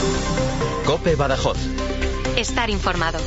COPE Badajoz. Estar informado.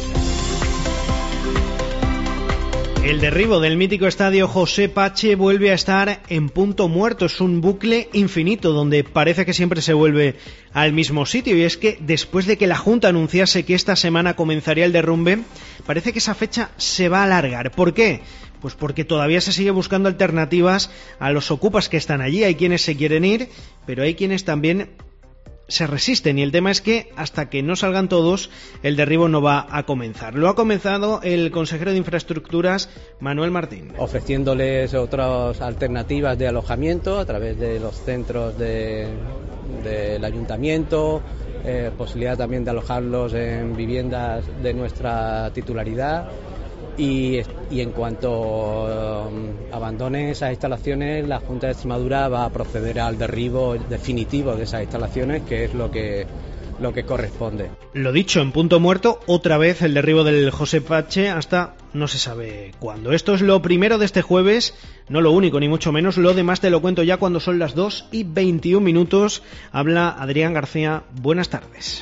El derribo del mítico estadio José Pache vuelve a estar en punto muerto. Es un bucle infinito donde parece que siempre se vuelve al mismo sitio. Y es que después de que la Junta anunciase que esta semana comenzaría el derrumbe, parece que esa fecha se va a alargar. ¿Por qué? Pues porque todavía se sigue buscando alternativas a los ocupas que están allí. Hay quienes se quieren ir, pero hay quienes también se resisten, y el tema es que hasta que no salgan todos, el derribo no va a comenzar. Lo ha comenzado el consejero de Infraestructuras, Manuel Martín. Ofreciéndoles otras alternativas de alojamiento a través de los centros del ayuntamiento, posibilidad también de alojarlos en viviendas de nuestra titularidad. Y en cuanto abandonen esas instalaciones, la Junta de Extremadura va a proceder al derribo definitivo de esas instalaciones, que es lo que corresponde. Lo dicho, en punto muerto, otra vez el derribo del José Pache hasta no se sabe cuándo. Esto es lo primero de este jueves, no lo único ni mucho menos. Lo demás te lo cuento ya cuando son las 2:21. Habla Adrián García. Buenas tardes.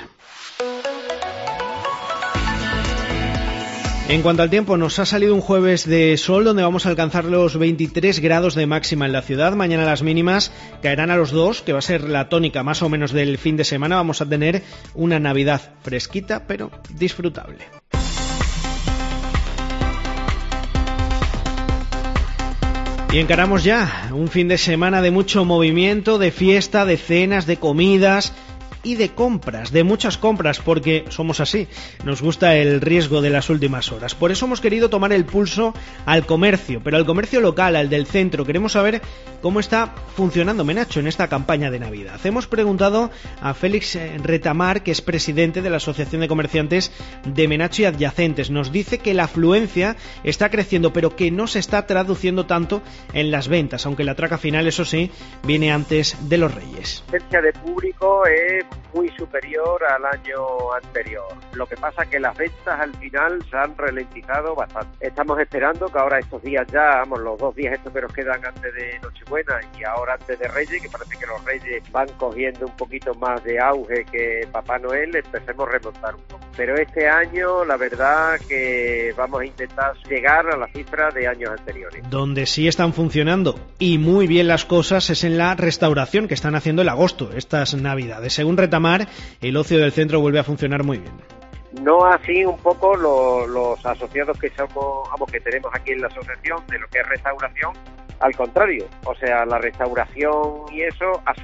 En cuanto al tiempo, nos ha salido un jueves de sol donde vamos a alcanzar los 23 grados de máxima en la ciudad. Mañana las mínimas caerán a los 2, que va a ser la tónica más o menos del fin de semana. Vamos a tener una Navidad fresquita, pero disfrutable. Y encaramos ya un fin de semana de mucho movimiento, de fiesta, de cenas, de comidas y de compras, de muchas compras, porque somos así, nos gusta el riesgo de las últimas horas. Por eso hemos querido tomar el pulso al comercio, pero al comercio local, al del centro. Queremos saber cómo está funcionando Menacho en esta campaña de Navidad. Hemos preguntado a Félix Retamar, que es presidente de la Asociación de Comerciantes de Menacho y adyacentes. Nos dice que la afluencia está creciendo, pero que no se está traduciendo tanto en las ventas, aunque la traca final, eso sí, viene antes de los Reyes. La presencia de público es muy superior al año anterior. Lo que pasa es que las ventas al final se han ralentizado bastante. Estamos esperando que ahora estos días ya, los 2 días estos que nos quedan antes de Nochebuena y ahora antes de Reyes, que parece que los Reyes van cogiendo un poquito más de auge que Papá Noel, empecemos a remontar un poco. Pero este año, la verdad que vamos a intentar llegar a la cifra de años anteriores. Donde sí están funcionando y muy bien las cosas es en la restauración que están haciendo el agosto, estas Navidades. Según Retamar, el ocio del centro vuelve a funcionar muy bien. No así un poco los asociados que que tenemos aquí en la asociación de lo que es restauración, al contrario, o sea, la restauración y eso ha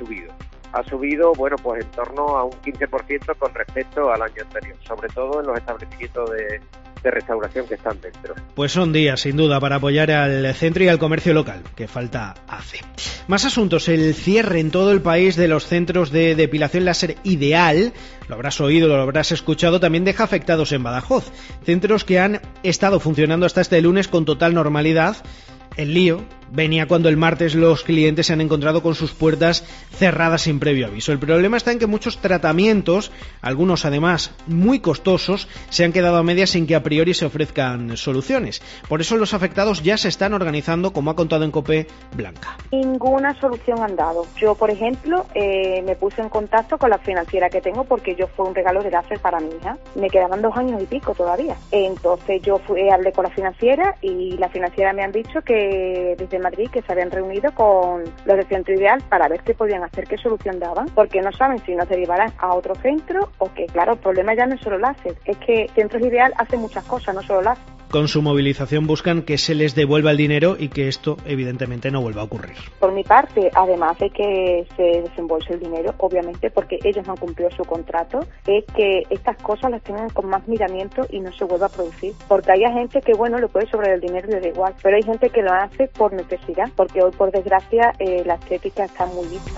subido, bueno, pues en torno a un 15% con respecto al año anterior, sobre todo en los establecimientos de restauración que están dentro. Pues son días, sin duda, para apoyar al centro y al comercio local, que falta hace. Más asuntos, el cierre en todo el país de los centros de depilación láser Ideal, lo habrás oído, lo habrás escuchado, también deja afectados en Badajoz. Centros que han estado funcionando hasta este lunes con total normalidad. El lío venía cuando el martes los clientes se han encontrado con sus puertas cerradas sin previo aviso. El problema está en que muchos tratamientos, algunos además muy costosos, se han quedado a medias sin que a priori se ofrezcan soluciones. Por eso los afectados ya se están organizando, como ha contado en COPE Blanca. Ninguna solución han dado. Yo, por ejemplo, me puse en contacto con la financiera que tengo porque yo fue un regalo de láser para mi hija. Me quedaban 2 años y pico todavía. Entonces yo hablé con la financiera y la financiera me han dicho que desde Madrid que se habían reunido con los de Centro Ideal para ver qué podían hacer, qué solución daban, porque no saben si nos derivarán a otro centro o qué. Claro, el problema ya no es solo láser, es que Centros Ideal hace muchas cosas, no solo láser. Con su movilización buscan que se les devuelva el dinero y que esto evidentemente no vuelva a ocurrir. Por mi parte, además de que se desembolse el dinero, obviamente porque ellos no han cumplido su contrato, es que estas cosas las tengan con más miramiento y no se vuelva a producir. Porque hay gente que, bueno, le puede sobrar el dinero y le da igual, pero hay gente que lo hace por necesidad, porque hoy, por desgracia, la estética está muy vista.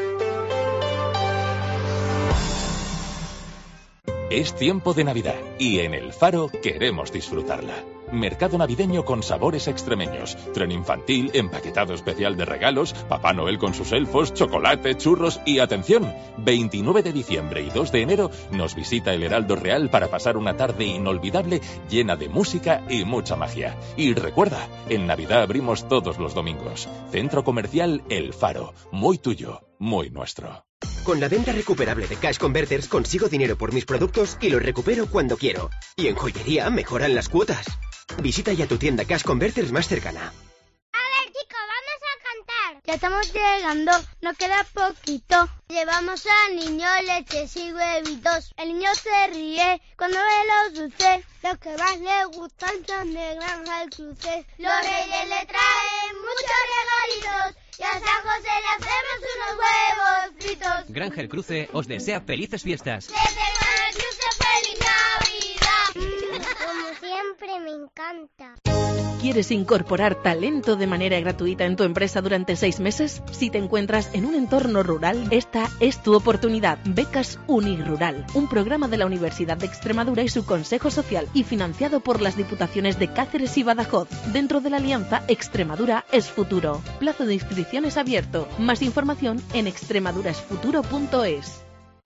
Es tiempo de Navidad y en El Faro queremos disfrutarla. Mercado navideño con sabores extremeños, tren infantil, empaquetado especial de regalos, Papá Noel con sus elfos, chocolate, churros y atención, 29 de diciembre y 2 de enero nos visita el Heraldo Real para pasar una tarde inolvidable llena de música y mucha magia. Y recuerda, en Navidad abrimos todos los domingos. Centro Comercial El Faro, muy tuyo, muy nuestro. Con la venta recuperable de Cash Converters consigo dinero por mis productos y los recupero cuando quiero. Y en joyería mejoran las cuotas. Visita ya tu tienda Cash Converters más cercana. Ya estamos llegando, nos queda poquito. Llevamos al niño leches y huevitos. El niño se ríe cuando ve los dulces. Los que más le gustan son de Granja El Cruce. Los reyes le traen muchos regalitos y a San José le hacemos unos huevos fritos. Granja El Cruce os desea felices fiestas. Desde Granja El Cruce, feliz Navidad. Como siempre, me encanta. ¿Quieres incorporar talento de manera gratuita en tu empresa durante 6 meses? Si te encuentras en un entorno rural, esta es tu oportunidad. Becas Unirural, un programa de la Universidad de Extremadura y su Consejo Social y financiado por las Diputaciones de Cáceres y Badajoz, dentro de la alianza Extremadura es Futuro. Plazo de inscripciones abierto. Más información en extremaduraesfuturo.es.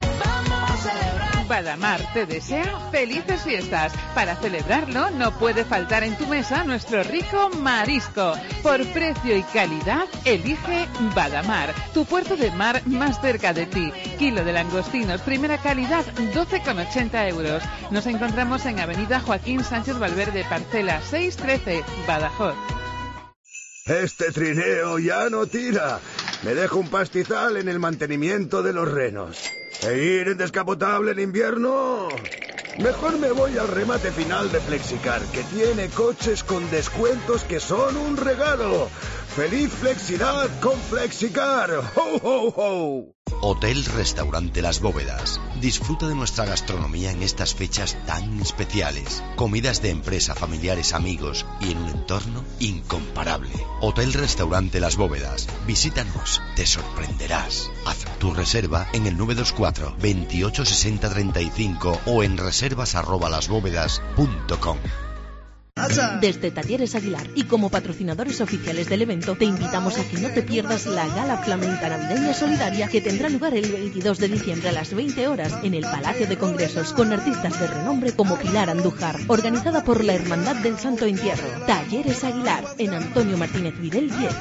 Badamar te desea felices fiestas. Para celebrarlo no puede faltar en tu mesa nuestro rico marisco. Por precio y calidad, elige Badamar, tu puerto de mar más cerca de ti. Kilo de langostinos, primera calidad, 12,80 euros. Nos encontramos en Avenida Joaquín Sánchez Valverde, parcela 613, Badajoz. Este trineo ya no tira. Me dejo un pastizal en el mantenimiento de los renos. ¿E ir en descapotable en invierno? Mejor me voy al remate final de Flexicar, que tiene coches con descuentos que son un regalo. ¡Feliz Flexidad con Flexicar! ¡Ho, ho, ho! Hotel Restaurante Las Bóvedas. Disfruta de nuestra gastronomía en estas fechas tan especiales. Comidas de empresa, familiares, amigos y en un entorno incomparable. Hotel Restaurante Las Bóvedas. Visítanos, te sorprenderás. Haz tu reserva en el 924 28 60 35 o en reservas@lasbóvedas.com. Desde Talleres Aguilar y como patrocinadores oficiales del evento, te invitamos a que no te pierdas la Gala Flamenca Navideña Solidaria que tendrá lugar el 22 de diciembre a las 20 horas en el Palacio de Congresos, con artistas de renombre como Pilar Andújar, organizada por la Hermandad del Santo Entierro. Talleres Aguilar, en Antonio Martínez Videl 10.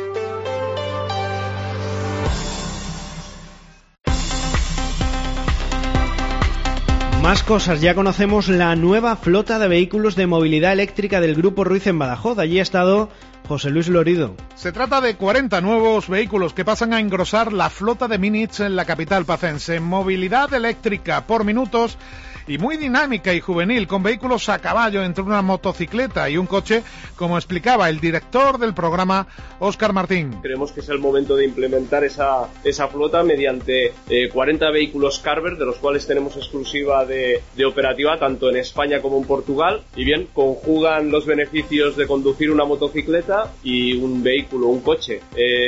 Más cosas, ya conocemos la nueva flota de vehículos de movilidad eléctrica del Grupo Ruiz en Badajoz. Allí ha estado José Luis Lorido. Se trata de 40 nuevos vehículos que pasan a engrosar la flota de Minich en la capital pacense. Movilidad eléctrica por minutos y muy dinámica y juvenil, con vehículos a caballo entre una motocicleta y un coche, como explicaba el director del programa, Óscar Martín. Creemos que es el momento de implementar esa flota mediante 40 vehículos Carver, de los cuales tenemos exclusiva de operativa tanto en España como en Portugal, y bien, conjugan los beneficios de conducir una motocicleta y un vehículo, un coche.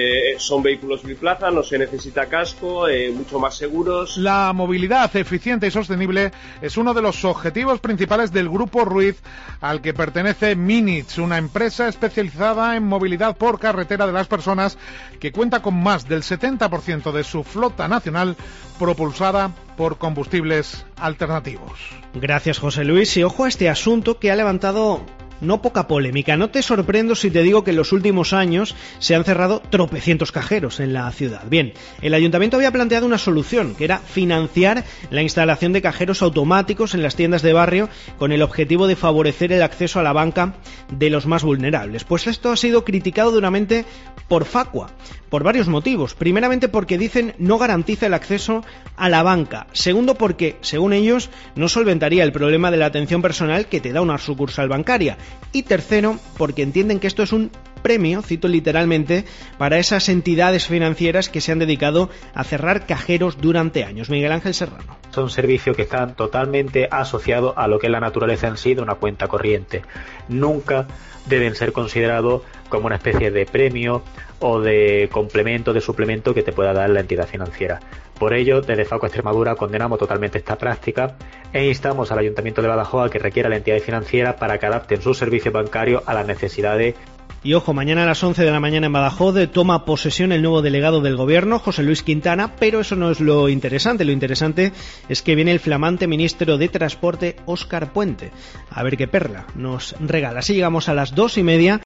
Son vehículos biplaza, no se necesita casco, mucho más seguros. La movilidad eficiente y sostenible es uno de los objetivos principales del Grupo Ruiz, al que pertenece Minich, una empresa especializada en movilidad por carretera de las personas, que cuenta con más del 70% de su flota nacional propulsada por combustibles alternativos. Gracias, José Luis. Y ojo a este asunto que ha levantado no poca polémica. No te sorprendo si te digo que en los últimos años se han cerrado tropecientos cajeros en la ciudad. Bien, el ayuntamiento había planteado una solución, que era financiar la instalación de cajeros automáticos en las tiendas de barrio con el objetivo de favorecer el acceso a la banca de los más vulnerables. Pues esto ha sido criticado duramente por Facua, por varios motivos. Primeramente porque dicen no garantiza el acceso a la banca. Segundo porque, según ellos, no solventaría el problema de la atención personal que te da una sucursal bancaria. Y tercero, porque entienden que esto es un premio, cito literalmente, para esas entidades financieras que se han dedicado a cerrar cajeros durante años. Miguel Ángel Serrano. Son servicios que están totalmente asociados a lo que es la naturaleza en sí de una cuenta corriente. Nunca deben ser considerados como una especie de premio o de complemento, de suplemento que te pueda dar la entidad financiera. Por ello, desde Facua Extremadura condenamos totalmente esta práctica e instamos al Ayuntamiento de Badajoz a que requiera a la entidad financiera para que adapten sus servicios bancarios a las necesidades. Y ojo, mañana a las 11 de la mañana en Badajoz toma posesión el nuevo delegado del gobierno, José Luis Quintana, pero eso no es lo interesante. Lo interesante es que viene el flamante ministro de Transporte, Óscar Puente. A ver qué perla nos regala. Así llegamos a las 2:30